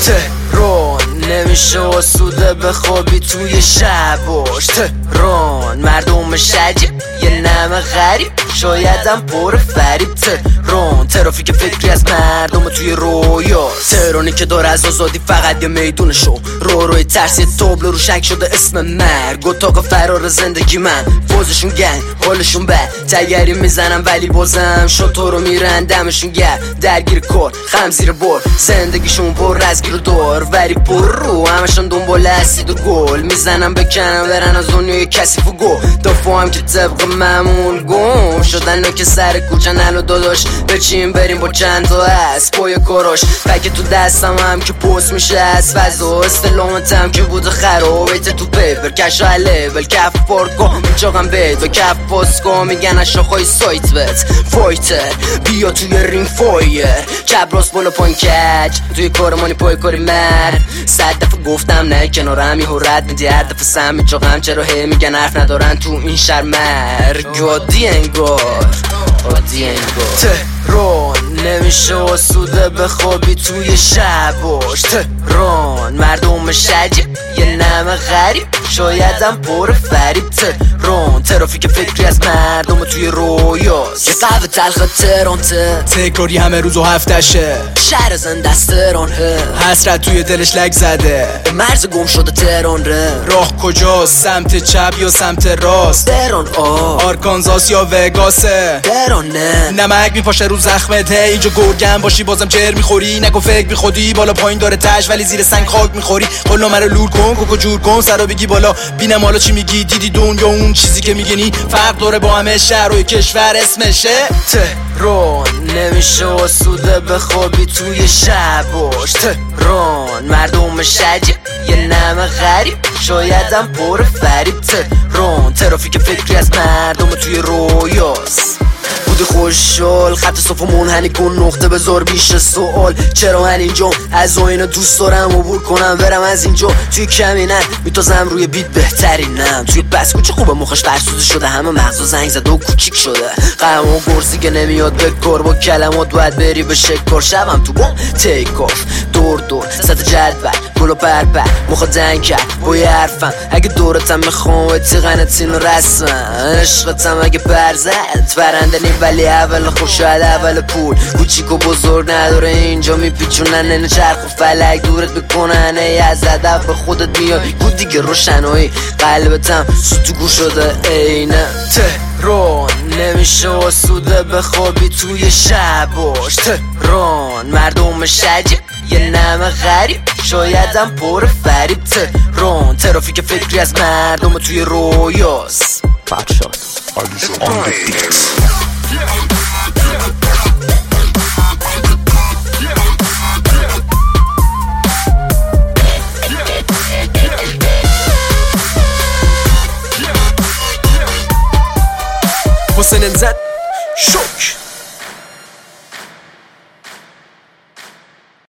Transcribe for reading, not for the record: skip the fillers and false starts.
تهران نمیشه آسوده بخوابی توی شباش. تهران مردم شجیب یه نمه غریب شایدم پر فریب. تهران ترافیک فکری از مردم توی رویاست. تهرانی که داره از آزادی فقط یه میدونشو روی ترسی تابلو رو شک شده اسم مرگ و تاقا فرار زندگی من. فوزشون گنگ حالشون بد تگری میزنم ولی بازم شطور رو میرن دمشون گر درگیر کار خم زیر بار زندگیشون پر از گیر و دار ولی پر رو همشون دنبال اسید و گل میزنم بکنم برن از دنیای کثیف و گو دفعه هم که طبق معمول گم شدن که سر کوچن الو داداش بچیم بریم با چند تا از پای کاراش پک تو دستم هم که پوست میشه از فضا استلامتم که بوده خرابیت تو پیپر کشا لیبل کف پارکا میچاقم بید و کف پاسکا میگن اشاخای سایت بت فایتر بیا توی رینگ فایر چپ راست بالا پایین کج توی کارمانی پای کاری مرد 100 دفعه گفتم نه کنارم یه رد میدی هر دفعه سم میچاقم چرا هی میگن حرف ندارن تو این شهر مرگ عادی انگار عادی انگار. تهران نمیشه آسوده بخوابی توی شباش. تهران مردم شجیب یه نمه غریب شایدم پر فریب. تهران ترافیک فکری از مردم توی رویاست. یه قهوه تلخ تهران تکراری همه روز و هفتشه شهر زنده است تهران حسرت توی دلش لگ زده مرز گم شده تهران راه کجاست سمت چپ یا سمت راست تهران آرکانزاس یا وگاسه تهران نه نمک میپاشه رو زخمت اینجا گرگم باشی بازم چر میخوری نگو فکر بی خودی بالا پایین داره تش ولی زیر سنگ خاک میخوری قلو مرا لور کن کوکو جور کن سرا بگی بالا بینم حالا چی میگی دیدی دنیا اون چیزی که میگنی فرق داره با همه شهر و کشور اسمشه. تهران نمیشه آسوده بخوابی توی شباش. تهران مردم شجیب یه نمه غریب شایدم پر فریب. تهران ترافیک فکری از مردم توی رویاست. بودی خوشحال خط صفا منحنی کن نقطه بذار بیش سوال چرا من اینجا از آینه دوست دارم عبور کنم برم از اینجا توی کمینن میتازم روی بیت بهترینم توی بس کوچه خوبه مخش فرسوده شده همه مغزا زنگ زده و کوچیک شده قهوه و گرسی که نمیاد به کار با کلمات باید بری به شکار شبم تو بام تیک آف دور دور سطح جدول گلو پرپر مخا دنگ کرد با یه حرفم اگه دورتم میخوام اتیغنتین و رسمم عشقتم اگه برزد برنده نیم ولی اول خوش شاید اول پول کوچیک و بزرگ نداره اینجا میپیچونن اینه چرخ و فلک دورت میکنن ای از ادب به خودت میای بود دیگه روشنایی قلبتم سوتوگو شده اینه. تهران نمیشه آسوده بخوابی توی شباش. تهران مردم شجیب یه نمه غریب شایدم پر فریب. تهران ترافیک فکری از مردم توی رویاست. حسین زد شوک